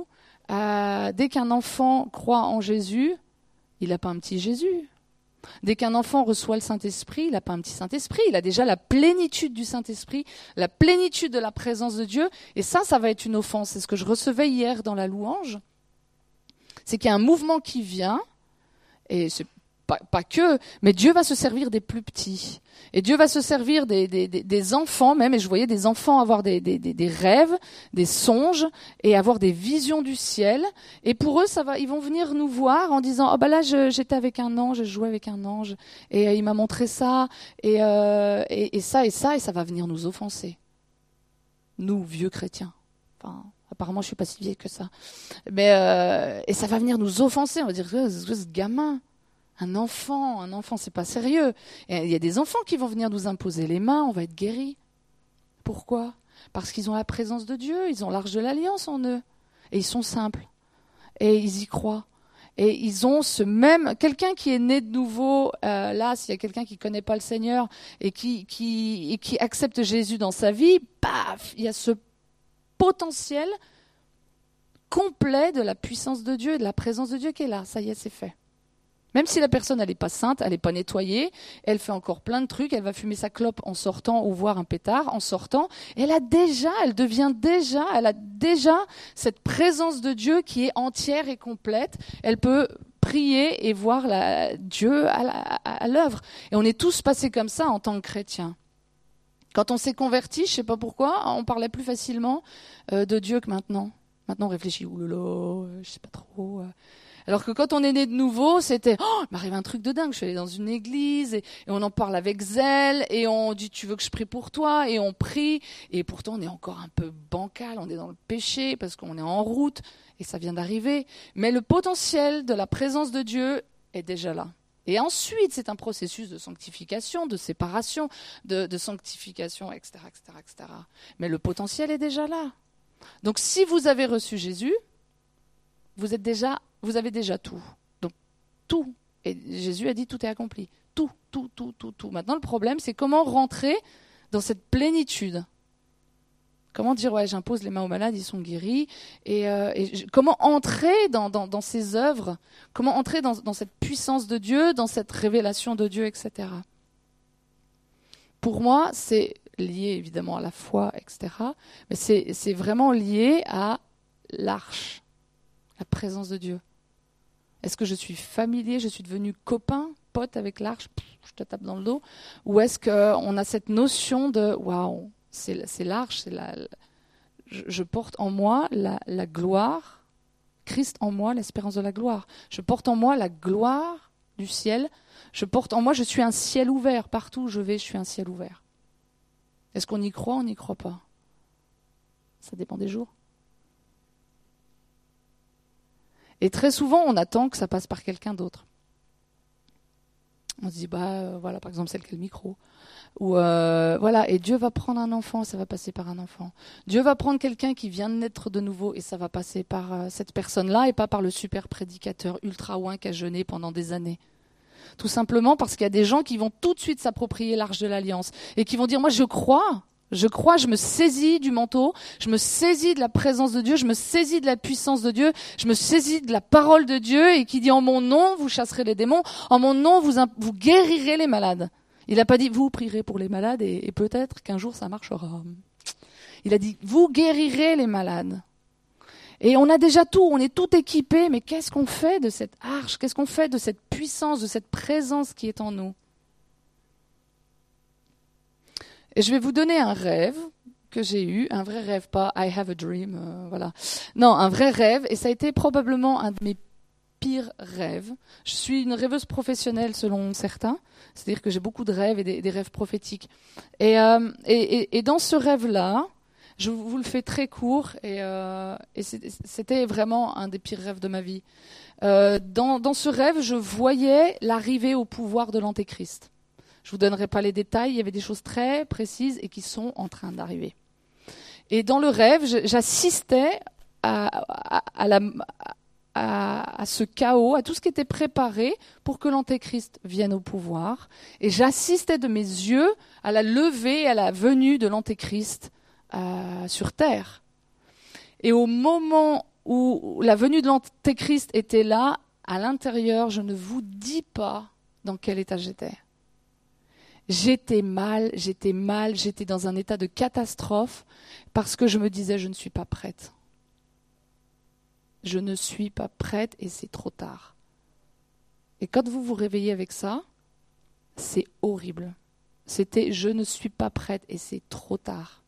Dès qu'un enfant croit en Jésus, il n'a pas un petit Jésus. Dès qu'un enfant reçoit le Saint-Esprit, il n'a pas un petit Saint-Esprit, il a déjà la plénitude du Saint-Esprit, la plénitude de la présence de Dieu. Et ça va être une offense. C'est ce que je recevais hier dans la louange. C'est qu'il y a un mouvement qui vient, et c'est pas que, mais Dieu va se servir des plus petits. Et Dieu va se servir des enfants même, et je voyais des enfants avoir des rêves, des songes, et avoir des visions du ciel. Et pour eux, ils vont venir nous voir en disant, là, j'étais avec un ange, je jouais avec un ange, et il m'a montré ça, et ça, et ça va venir nous offenser. Nous, vieux chrétiens. Enfin, apparemment, je suis pas si vieille que ça. Mais, et ça va venir nous offenser. On va dire, ce gamin. Un enfant, c'est pas sérieux. Et il y a des enfants qui vont venir nous imposer les mains, on va être guéris. Pourquoi ? Parce qu'ils ont la présence de Dieu, ils ont l'arche de l'alliance en eux. Et ils sont simples. Et ils y croient. Et ils ont ce même... Quelqu'un qui est né de nouveau, là, s'il y a quelqu'un qui ne connaît pas le Seigneur et qui accepte Jésus dans sa vie, paf, il y a ce potentiel complet de la puissance de Dieu et de la présence de Dieu qui est là. Ça y est, c'est fait. Même si la personne, elle n'est pas sainte, elle n'est pas nettoyée, elle fait encore plein de trucs, elle va fumer sa clope en sortant ou voir un pétard en sortant, elle a déjà cette présence de Dieu qui est entière et complète. Elle peut prier et voir Dieu à l'œuvre. Et on est tous passés comme ça en tant que chrétiens. Quand on s'est converti, je ne sais pas pourquoi, on parlait plus facilement de Dieu que maintenant. Maintenant, on réfléchit, oulala, je ne sais pas trop... Alors que quand on est né de nouveau, c'était « Oh, il m'arrive un truc de dingue, je suis allée dans une église et on en parle avec zèle et on dit « Tu veux que je prie pour toi ?» et on prie. Et pourtant, on est encore un peu bancal, on est dans le péché parce qu'on est en route et ça vient d'arriver. Mais le potentiel de la présence de Dieu est déjà là. Et ensuite, c'est un processus de sanctification, de séparation, de sanctification, etc., etc., etc. Mais le potentiel est déjà là. Donc si vous avez reçu Jésus, vous avez déjà tout. Donc, tout. Et Jésus a dit tout est accompli. Tout. Maintenant, le problème, c'est comment rentrer dans cette plénitude. Comment dire, j'impose les mains aux malades, ils sont guéris. Et comment entrer dans ces œuvres, comment entrer dans cette puissance de Dieu, dans cette révélation de Dieu, etc. Pour moi, c'est lié évidemment à la foi, etc. Mais c'est vraiment lié à l'arche, la présence de Dieu. Est-ce que je suis familier, je suis devenu copain, pote avec l'arche, je te tape dans le dos, ou est-ce qu'on a cette notion de waouh, c'est l'arche, je porte en moi la gloire, Christ en moi, l'espérance de la gloire. Je porte en moi la gloire du ciel. Je porte en moi, je suis un ciel ouvert. Partout où je vais, je suis un ciel ouvert. Est-ce qu'on y croit, on n'y croit pas ? Ça dépend des jours. Et très souvent, on attend que ça passe par quelqu'un d'autre. On se dit, voilà, par exemple, celle qui a le micro. Ou voilà, et Dieu va prendre un enfant, ça va passer par un enfant. Dieu va prendre quelqu'un qui vient de naître de nouveau, et ça va passer par cette personne-là, et pas par le super prédicateur ultra ouin qui a jeûné pendant des années. Tout simplement parce qu'il y a des gens qui vont tout de suite s'approprier l'arche de l'Alliance, et qui vont dire, moi je crois, je me saisis du manteau, je me saisis de la présence de Dieu, je me saisis de la puissance de Dieu, je me saisis de la parole de Dieu, et qui dit en mon nom, vous chasserez les démons, en mon nom, vous guérirez les malades. Il n'a pas dit, vous prierez pour les malades, et peut-être qu'un jour ça marchera. Il a dit, vous guérirez les malades. Et on a déjà tout, on est tout équipé, mais qu'est-ce qu'on fait de cette arche? Qu'est-ce qu'on fait de cette puissance, de cette présence qui est en nous? Et je vais vous donner un rêve que j'ai eu, un vrai rêve, pas I have a dream, voilà. Non, un vrai rêve, et ça a été probablement un de mes pires rêves. Je suis une rêveuse professionnelle selon certains, c'est-à-dire que j'ai beaucoup de rêves et des rêves prophétiques. Et dans ce rêve-là, je vous le fais très court, et c'était vraiment un des pires rêves de ma vie. Dans ce rêve, je voyais l'arrivée au pouvoir de l'Antéchrist. Je ne vous donnerai pas les détails, il y avait des choses très précises et qui sont en train d'arriver. Et dans le rêve, j'assistais à ce chaos, à tout ce qui était préparé pour que l'Antéchrist vienne au pouvoir. Et j'assistais de mes yeux à la levée, à la venue de l'Antéchrist sur terre. Et au moment où la venue de l'Antéchrist était là, à l'intérieur, je ne vous dis pas dans quel état j'étais. J'étais mal, j'étais dans un état de catastrophe parce que je me disais je ne suis pas prête. Je ne suis pas prête et c'est trop tard. Et quand vous vous réveillez avec ça, c'est horrible. C'était je ne suis pas prête et c'est trop tard.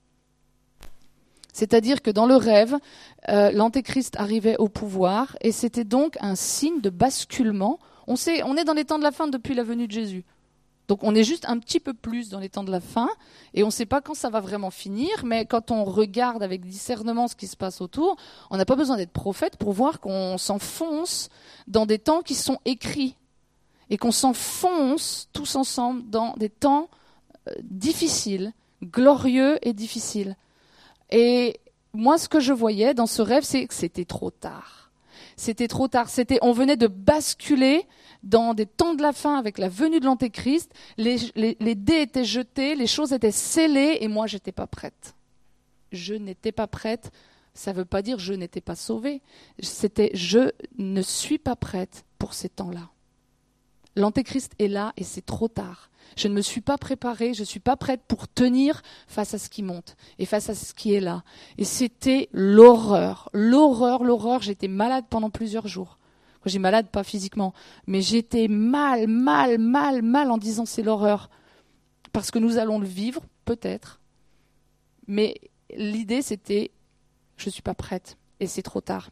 C'est-à-dire que dans le rêve, l'Antéchrist arrivait au pouvoir et c'était donc un signe de basculement. On est dans les temps de la fin depuis la venue de Jésus. Donc on est juste un petit peu plus dans les temps de la fin et on ne sait pas quand ça va vraiment finir, mais quand on regarde avec discernement ce qui se passe autour, on n'a pas besoin d'être prophète pour voir qu'on s'enfonce dans des temps qui sont écrits et qu'on s'enfonce tous ensemble dans des temps difficiles, glorieux et difficiles. Et moi, ce que je voyais dans ce rêve, c'est que c'était trop tard. C'était trop tard. On venait de basculer dans des temps de la fin avec la venue de l'Antéchrist. Les dés étaient jetés, les choses étaient scellées et moi, j'étais pas prête. Je n'étais pas prête. Ça ne veut pas dire je n'étais pas sauvée. C'était je ne suis pas prête pour ces temps-là. L'Antéchrist est là et c'est trop tard. Je ne me suis pas préparée, je ne suis pas prête pour tenir face à ce qui monte et face à ce qui est là. Et c'était l'horreur. J'étais malade pendant plusieurs jours. Quand j'ai malade, pas physiquement, mais j'étais mal en disant c'est l'horreur. Parce que nous allons le vivre, peut-être. Mais l'idée, c'était je ne suis pas prête et c'est trop tard.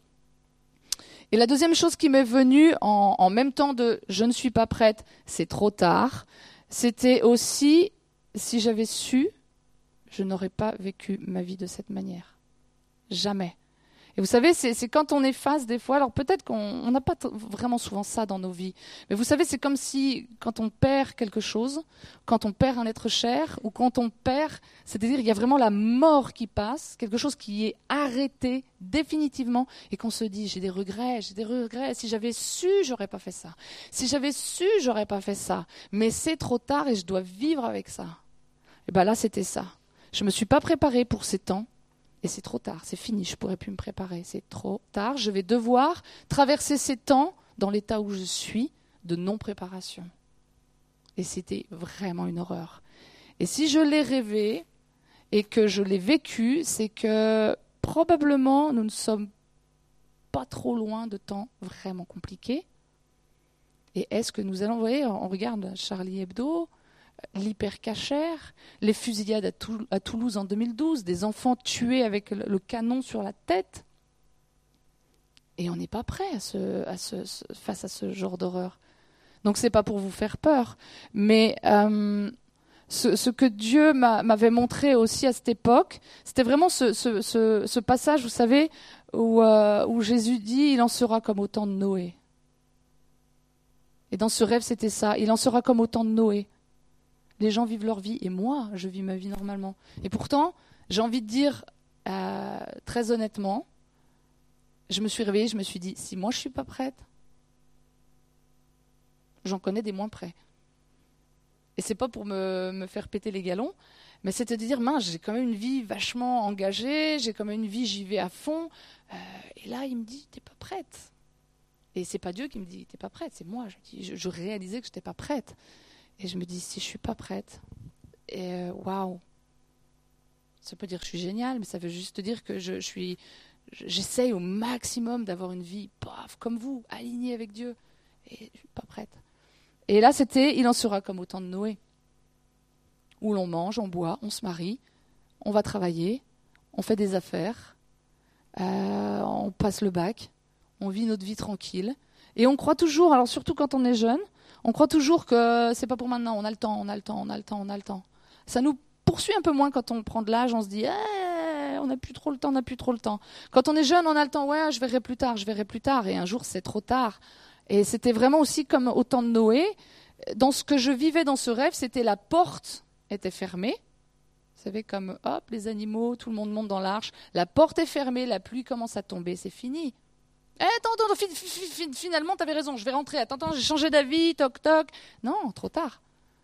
Et la deuxième chose qui m'est venue en même temps de je ne suis pas prête, c'est trop tard, c'était aussi, si j'avais su, je n'aurais pas vécu ma vie de cette manière. Jamais. Et vous savez, c'est quand on est face des fois, alors peut-être qu'on n'a pas vraiment souvent ça dans nos vies, mais vous savez, c'est comme si quand on perd quelque chose, quand on perd un être cher, ou quand on perd, c'est-à-dire il y a vraiment la mort qui passe, quelque chose qui est arrêté définitivement, et qu'on se dit, j'ai des regrets, si j'avais su, j'aurais pas fait ça. Si j'avais su, j'aurais pas fait ça. Mais c'est trop tard et je dois vivre avec ça. Et bien là, c'était ça. Je me suis pas préparée pour ces temps. Et c'est trop tard, c'est fini, je ne pourrai plus me préparer, c'est trop tard, je vais devoir traverser ces temps dans l'état où je suis de non-préparation. Et c'était vraiment une horreur. Et si je l'ai rêvé et que je l'ai vécu, c'est que probablement nous ne sommes pas trop loin de temps vraiment compliqués. Et est-ce que nous allons, vous voyez, on regarde Charlie Hebdo, l'hypercachère, les fusillades à Toulouse en 2012, des enfants tués avec le canon sur la tête. Et on n'est pas prêt face à ce genre d'horreur. Donc c'est pas pour vous faire peur, mais ce que Dieu m'avait montré aussi à cette époque, c'était vraiment ce passage, vous savez, où Jésus dit « Il en sera comme au temps de Noé ». Et dans ce rêve, c'était ça, « Il en sera comme au temps de Noé ». Les gens vivent leur vie et moi, je vis ma vie normalement. Et pourtant, j'ai envie de dire très honnêtement, je me suis réveillée, je me suis dit, si moi je ne suis pas prête, j'en connais des moins prêts. Et c'est pas pour me faire péter les galons, mais c'est de dire, mince, j'ai quand même une vie vachement engagée, j'ai quand même une vie, j'y vais à fond. Et là, il me dit, t'es pas prête. Et c'est pas Dieu qui me dit, t'es pas prête, c'est moi. Je réalisais que je n'étais pas prête. Et je me dis, si je ne suis pas prête, waouh, ça peut dire que je suis géniale, mais ça veut juste dire que j'essaye au maximum d'avoir une vie comme vous, alignée avec Dieu. Et je ne suis pas prête. Et là, c'était, il en sera comme au temps de Noé, où l'on mange, on boit, on se marie, on va travailler, on fait des affaires, on passe le bac, on vit notre vie tranquille. Et on croit toujours, alors surtout quand on est jeune, on croit toujours que c'est pas pour maintenant, on a le temps. Ça nous poursuit un peu moins quand on prend de l'âge, on se dit on n'a plus trop le temps. Quand on est jeune, on a le temps, ouais, je verrai plus tard, et un jour c'est trop tard. Et c'était vraiment aussi comme au temps de Noé, dans ce que je vivais dans ce rêve, c'était la porte était fermée. Vous savez, comme hop, les animaux, tout le monde monte dans l'arche, la porte est fermée, la pluie commence à tomber, c'est fini. Attends, finalement, tu avais raison, je vais rentrer. Attends, j'ai changé d'avis, toc. Non, trop tard.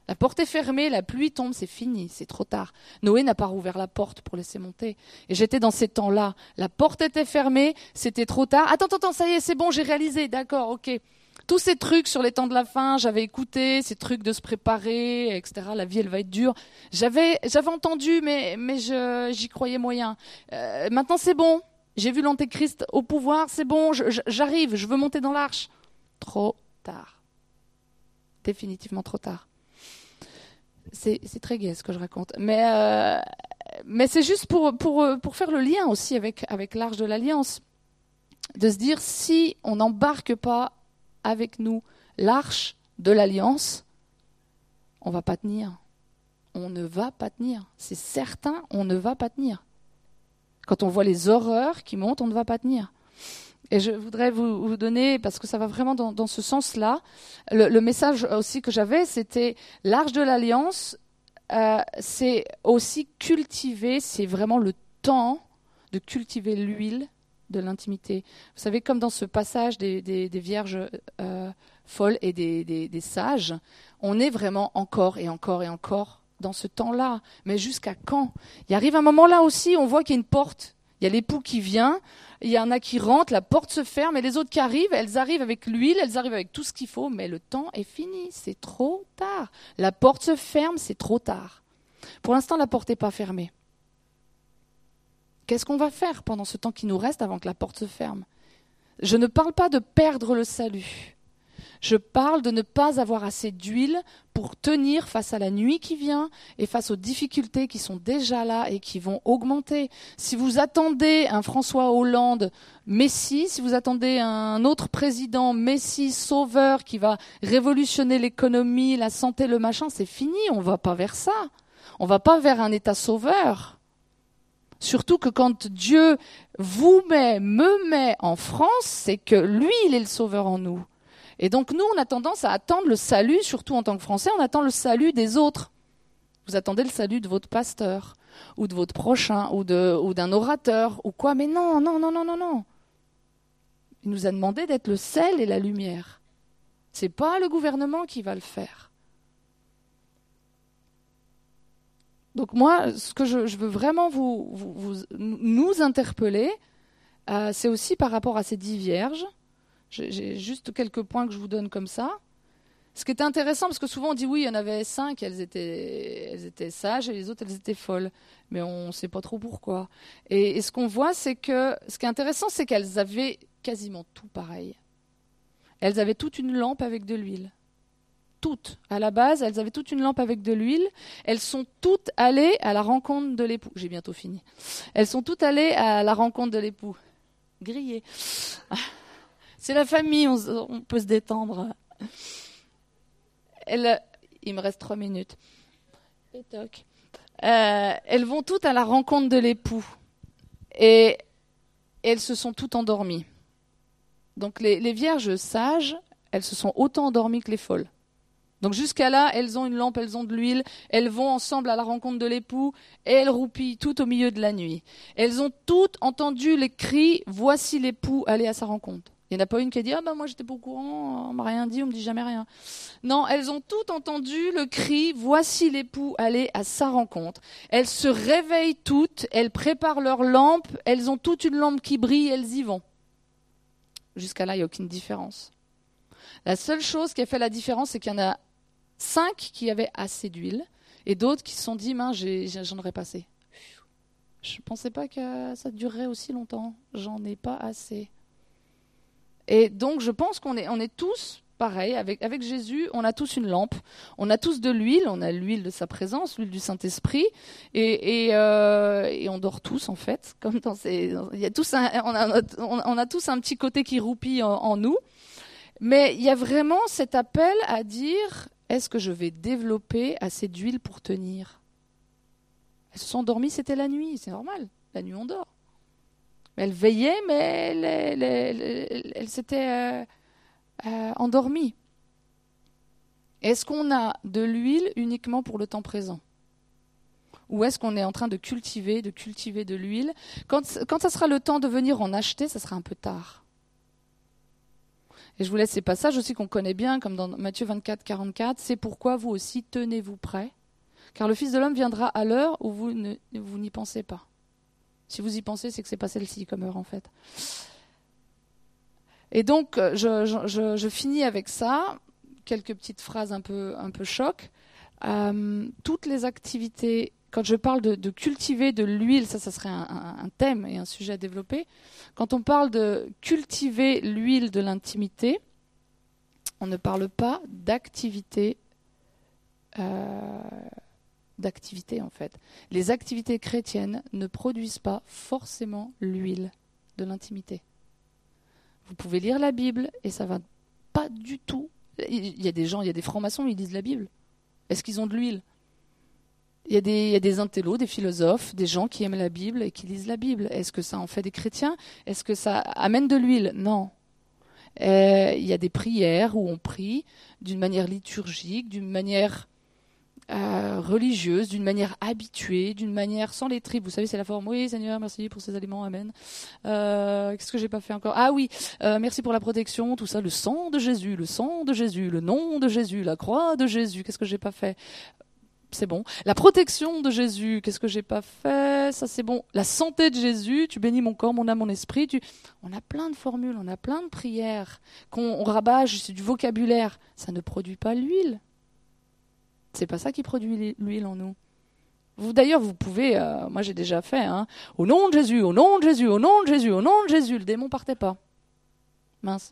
La porte est fermée, la pluie tombe, c'est fini, c'est trop tard. Noé n'a pas rouvert la porte pour laisser monter. Et j'étais dans ces temps-là. La porte était fermée, c'était trop tard. Attends, ça y est, c'est bon, j'ai réalisé, d'accord, ok. Tous ces trucs sur les temps de la fin, j'avais écouté, ces trucs de se préparer, etc. La vie, elle va être dure. J'avais entendu, mais j'y croyais moyen. Maintenant, c'est bon. J'ai vu l'Antéchrist au pouvoir, c'est bon, j'arrive, je veux monter dans l'arche. Trop tard. Définitivement trop tard. C'est très gai ce que je raconte. Mais c'est juste pour faire le lien aussi avec l'Arche de l'Alliance. De se dire, si on n'embarque pas avec nous l'Arche de l'Alliance, on ne va pas tenir. On ne va pas tenir. C'est certain, on ne va pas tenir. Quand on voit les horreurs qui montent, on ne va pas tenir. Et je voudrais vous donner, parce que ça va vraiment dans ce sens-là, le message aussi que j'avais, c'était l'Arche de l'Alliance, c'est aussi cultiver, c'est vraiment le temps de cultiver l'huile de l'intimité. Vous savez, comme dans ce passage des vierges folles et des sages, on est vraiment encore et encore et encore dans ce temps-là. Mais jusqu'à quand ? Il arrive un moment là aussi, on voit qu'il y a une porte. Il y a l'époux qui vient, il y en a qui rentrent, la porte se ferme, et les autres qui arrivent, elles arrivent avec l'huile, elles arrivent avec tout ce qu'il faut, mais le temps est fini, c'est trop tard. La porte se ferme, c'est trop tard. Pour l'instant, la porte n'est pas fermée. Qu'est-ce qu'on va faire pendant ce temps qui nous reste avant que la porte se ferme ? Je ne parle pas de perdre le salut. Je parle de ne pas avoir assez d'huile pour tenir face à la nuit qui vient et face aux difficultés qui sont déjà là et qui vont augmenter. Si vous attendez un François Hollande Messie, si vous attendez un autre président Messie, sauveur, qui va révolutionner l'économie, la santé, le machin, c'est fini, on ne va pas vers ça. On ne va pas vers un État sauveur. Surtout que quand Dieu me met en France, c'est que lui, il est le sauveur en nous. Et donc nous, on a tendance à attendre le salut, surtout en tant que Français, on attend le salut des autres. Vous attendez le salut de votre pasteur, ou de votre prochain, ou d'un orateur, ou quoi, mais non. Il nous a demandé d'être le sel et la lumière. C'est pas le gouvernement qui va le faire. Donc moi, ce que je veux vraiment nous interpeller, c'est aussi par rapport à ces 10 vierges. J'ai juste quelques points que je vous donne comme ça. Ce qui était intéressant, parce que souvent on dit oui, il y en avait 5, elles étaient sages, et les autres, elles étaient folles. Mais on ne sait pas trop pourquoi. Et ce qu'on voit, c'est que ce qui est intéressant, c'est qu'elles avaient quasiment tout pareil. Elles avaient toute une lampe avec de l'huile. Toutes. À la base, elles avaient toute une lampe avec de l'huile. Elles sont toutes allées à la rencontre de l'époux. J'ai bientôt fini. Elles sont toutes allées à la rencontre de l'époux. Grillées. C'est la famille, on peut se détendre. Il me reste 3 minutes. Et toc. Elles vont toutes à la rencontre de l'époux. Et elles se sont toutes endormies. Donc les vierges sages, elles se sont autant endormies que les folles. Donc jusqu'à là, elles ont une lampe, elles ont de l'huile, elles vont ensemble à la rencontre de l'époux, et elles roupillent tout au milieu de la nuit. Elles ont toutes entendu les cris « Voici l'époux, allez à sa rencontre ». Il n'y en a pas une qui a dit « Ah ben moi j'étais pas au courant, on m'a rien dit, on me dit jamais rien ». Non, elles ont toutes entendu le cri « Voici l'époux, allez à sa rencontre ». Elles se réveillent toutes, elles préparent leur lampe, elles ont toute une lampe qui brille, elles y vont. Jusqu'à là, il n'y a aucune différence. La seule chose qui a fait la différence, c'est qu'il y en a 5 qui avaient assez d'huile et d'autres qui se sont dit j'en aurais pas assez. Je ne pensais pas que ça durerait aussi longtemps. J'en ai pas assez. Et donc je pense qu'on est tous pareil. Avec Jésus, on a tous une lampe. On a tous de l'huile. On a l'huile de sa présence, l'huile du Saint-Esprit. Et on dort tous en fait. Comme il y a tous on a tous un petit côté qui roupille en nous. Mais il y a vraiment cet appel à dire, est-ce que je vais développer assez d'huile pour tenir ? Elles se sont endormies, c'était la nuit, c'est normal. La nuit, on dort. Elles veillaient, mais elles s'étaient endormies. Est-ce qu'on a de l'huile uniquement pour le temps présent ? Ou est-ce qu'on est en train de cultiver de l'huile ? Quand ça sera le temps de venir en acheter, ça sera un peu tard. Et je vous laisse ces passages aussi qu'on connaît bien, comme dans Matthieu 24, 44. C'est pourquoi vous aussi tenez-vous prêts, car le Fils de l'homme viendra à l'heure où vous n'y pensez pas. Si vous y pensez, c'est que c'est pas celle-ci comme heure en fait. Et donc, je finis avec ça, quelques petites phrases un peu choc. Toutes les activités, quand je parle de cultiver de l'huile, ça serait un thème et un sujet à développer. Quand on parle de cultiver l'huile de l'intimité, on ne parle pas d'activité en fait. Les activités chrétiennes ne produisent pas forcément l'huile de l'intimité. Vous pouvez lire la Bible et ça va pas du tout. Il y a des gens, il y a des francs-maçons, ils lisent la Bible. Est-ce qu'ils ont de l'huile ? Il y a des intellos, des philosophes, des gens qui aiment la Bible et qui lisent la Bible. Est-ce que ça en fait des chrétiens ? Est-ce que ça amène de l'huile ? Non. Il y a des prières où on prie d'une manière liturgique, d'une manière religieuse, d'une manière habituée, d'une manière sans les tripes. Vous savez, c'est la forme. Oui, Seigneur, merci pour ces aliments, amen. Qu'est-ce que j'ai pas fait encore ? Ah oui, merci pour la protection, tout ça. Le sang de Jésus, le sang de Jésus, le nom de Jésus, la croix de Jésus. Qu'est-ce que j'ai pas fait ? C'est bon. La protection de Jésus, qu'est-ce que j'ai pas fait ? Ça, c'est bon. La santé de Jésus, tu bénis mon corps, mon âme, mon esprit. On a plein de formules, on a plein de prières qu'on rabâche, c'est du vocabulaire. Ça ne produit pas l'huile. C'est pas ça qui produit l'huile en nous. D'ailleurs, vous pouvez, moi j'ai déjà fait, au nom de Jésus, au nom de Jésus, au nom de Jésus, au nom de Jésus, le démon partait pas. Mince.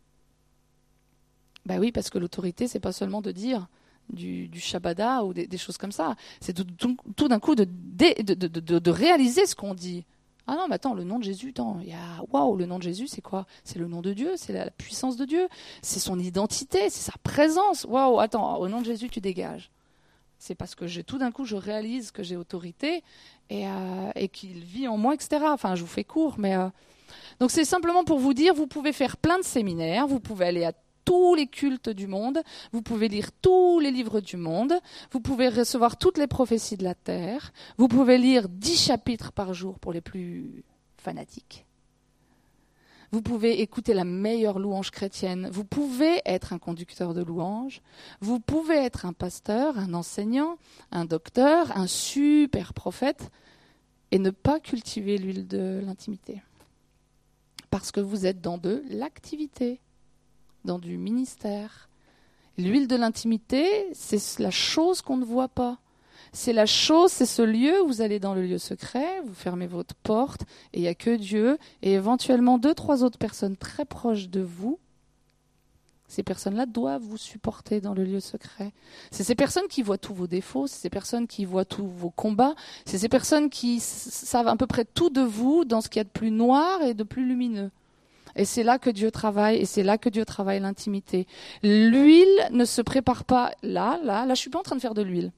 Ben oui, parce que l'autorité, c'est pas seulement de dire du shabada ou des choses comme ça. C'est tout d'un coup de réaliser ce qu'on dit. Ah non, mais attends, le nom de Jésus, waouh, le nom de Jésus, c'est quoi ? C'est le nom de Dieu, c'est la puissance de Dieu, c'est son identité, c'est sa présence. Waouh, attends, au nom de Jésus, tu dégages. C'est parce que tout d'un coup, je réalise que j'ai autorité et qu'il vit en moi, etc. Enfin, je vous fais court, mais... Donc c'est simplement pour vous dire, vous pouvez faire plein de séminaires, vous pouvez aller à tous les cultes du monde, vous pouvez lire tous les livres du monde, vous pouvez recevoir toutes les prophéties de la terre, vous pouvez lire 10 chapitres par jour pour les plus fanatiques. Vous pouvez écouter la meilleure louange chrétienne, vous pouvez être un conducteur de louange, vous pouvez être un pasteur, un enseignant, un docteur, un super prophète et ne pas cultiver l'huile de l'intimité. Parce que vous êtes dans de l'activité, dans du ministère. L'huile de l'intimité, c'est la chose qu'on ne voit pas. C'est la chose, c'est ce lieu où vous allez dans le lieu secret, vous fermez votre porte, et il n'y a que Dieu, et éventuellement 2-3 autres personnes très proches de vous. Ces personnes-là doivent vous supporter dans le lieu secret. C'est ces personnes qui voient tous vos défauts, c'est ces personnes qui voient tous vos combats, c'est ces personnes qui savent à peu près tout de vous dans ce qu'il y a de plus noir et de plus lumineux. Et c'est là que Dieu travaille, et c'est là que Dieu travaille l'intimité. L'huile ne se prépare pas là, je suis pas en train de faire de l'huile.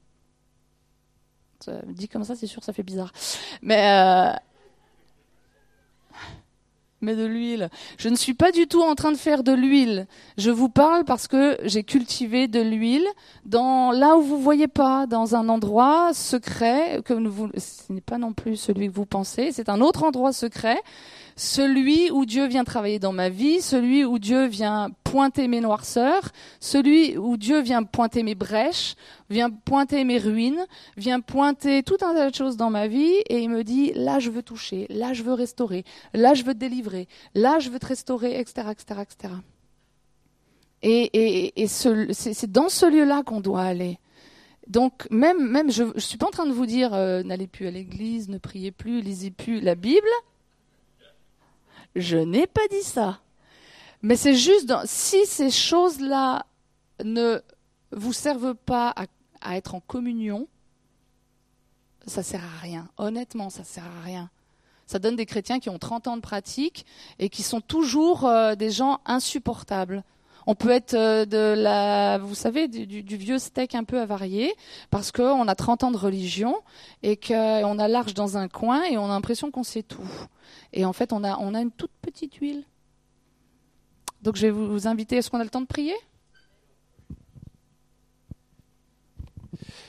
Dit comme ça, c'est sûr, ça fait bizarre. Mais de l'huile. Je ne suis pas du tout en train de faire de l'huile. Je vous parle parce que j'ai cultivé de l'huile là où vous voyez pas, dans un endroit secret, ce n'est pas non plus celui que vous pensez, c'est un autre endroit secret, celui où Dieu vient travailler dans ma vie, celui où Dieu vient pointer mes noirceurs, celui où Dieu vient pointer mes brèches, vient pointer mes ruines, vient pointer tout un tas de choses dans ma vie, et il me dit, là je veux toucher, là je veux restaurer, là je veux te délivrer, là je veux te restaurer, etc., etc., etc. Et c'est dans ce lieu-là qu'on doit aller. Donc même je suis pas en train de vous dire, n'allez plus à l'église, ne priez plus, lisez plus la Bible. Je n'ai pas dit ça. Mais c'est juste, si ces choses-là ne vous servent pas à être en communion, ça sert à rien. Honnêtement, ça sert à rien. Ça donne des chrétiens qui ont 30 ans de pratique et qui sont toujours des gens insupportables. On peut être vous savez, du vieux steak un peu avarié, parce qu'on a 30 ans de religion et qu'on a l'arche dans un coin et on a l'impression qu'on sait tout. Et en fait, on a une toute petite huile. Donc je vais vous inviter, est-ce qu'on a le temps de prier ?